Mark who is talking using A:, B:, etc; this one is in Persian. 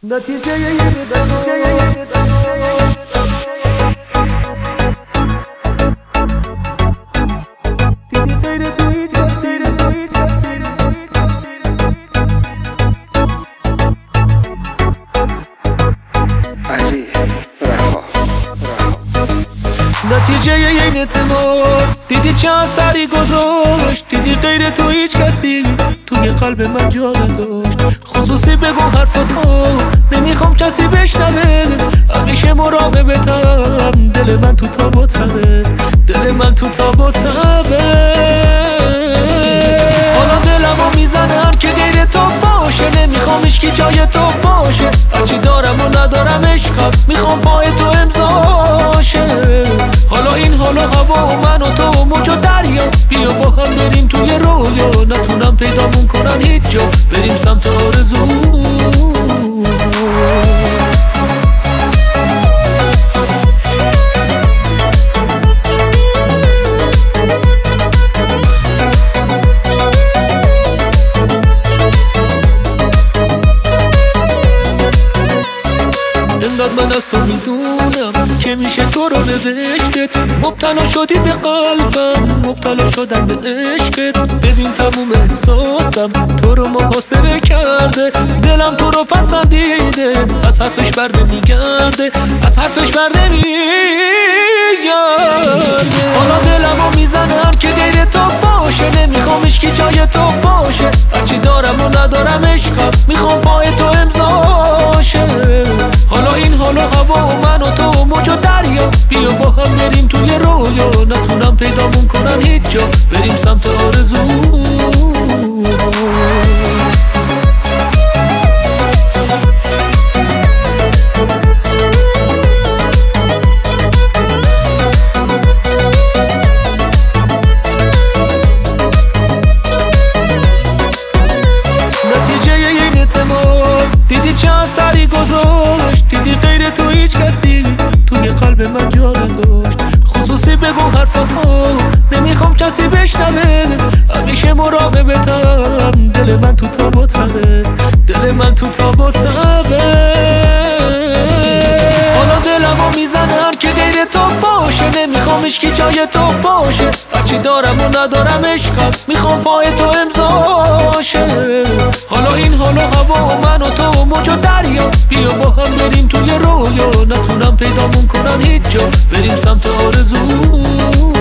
A: نتیجه این اعتماد دیدی چه اثری گذاشت، دیدی غیر تو هیچ کسی توی قلب من جا نداشت. خصوصی بگو حرفتو نمیخوام کسی بشنوه، همیشه مراقبتم، دل من تو تاب و تبه، دل من تو تاب و تبه. حالا دلمو میزنه هر که غیر تو باشه، نمیخوام هیچکی جای تو باشه، هرچی دارم و ندارم عشقم میخوام پای تو امضاشه. حالا این حال و هوا و من و تو و موج و دریا، بیا با هم بریم توی رویا، نتونم پیدامون کنن هیچ جا، بریم سمت آرزو. من از تو میدونم که میشه تو رو نوشتت، مبتلا شدی به قلبم، مبتلا شدم به عشقت. ببین تموم احساسم تو رو محاصره کرده، دلم تو رو پسندیده، از حرفش برده میگرده، از حرفش برده میگرده. حالا دلمو میزنه هر که غیر تو باشه، نمیخوام هیچکی جای تو باشه، هرچی دارم و ندارم عشقم میخوام پای تو امضاشه. حالا این حال و هوا و من و تو و موج و دریا، بیا با هم بریم توی رویا، نتونم پیدامون کنن هیچ جا، بریم سمت آرزو. نتیجه این اعتماد دیدی چه اثری گذاشت، دیدی غیر تو هیچ کسی توی قلب من جا نداشت. خصوصی بگو حرفتو نمیخوام کسی بشنوه، همیشه مراقبتم، دل من تو تاب و تبه، دل من تو تاب و تبه. حالا دلمو میزنه هر که غیر تو باشه، نمیخوام هیچکی جای تو باشه، هرچی دارم و ندارم عشقم میخوام پای تو امضاشه. حالا این حال و هوا و من و تو و موج و دریا، بیا با هم بریم توی رویا، نتونم پیدامون کنن هیچ جا، بریم سمت آرزو.